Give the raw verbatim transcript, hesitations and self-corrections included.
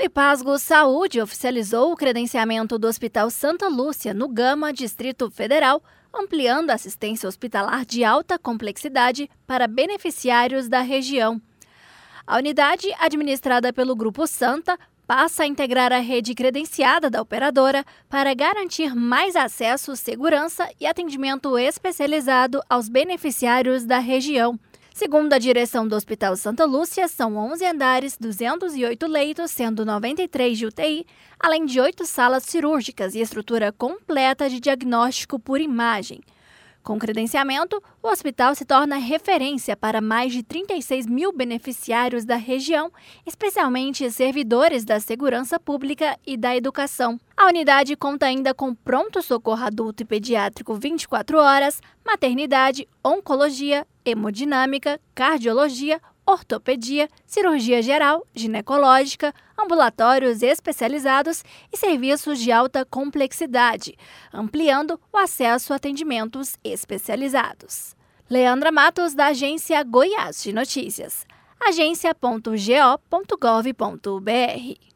Unipasgo Saúde oficializou o credenciamento do Hospital Santa Lúcia, no Gama, Distrito Federal, ampliando a assistência hospitalar de alta complexidade para beneficiários da região. A unidade, administrada pelo Grupo Santa, passa a integrar a rede credenciada da operadora para garantir mais acesso, segurança e atendimento especializado aos beneficiários da região. Segundo a direção do Hospital Santa Lúcia, são onze andares, duzentos e oito leitos, sendo noventa e três de U T I, além de oito salas cirúrgicas e estrutura completa de diagnóstico por imagem. Com credenciamento, o hospital se torna referência para mais de trinta e seis mil beneficiários da região, especialmente servidores da segurança pública e da educação. A unidade conta ainda com pronto-socorro adulto e pediátrico vinte e quatro horas, maternidade, oncologia, hemodinâmica, cardiologia, ortopedia, cirurgia geral, ginecológica, ambulatórios especializados e serviços de alta complexidade, ampliando o acesso a atendimentos especializados. Leandra Matos, da Agência Goiás de Notícias, agência ponto go ponto gov ponto br.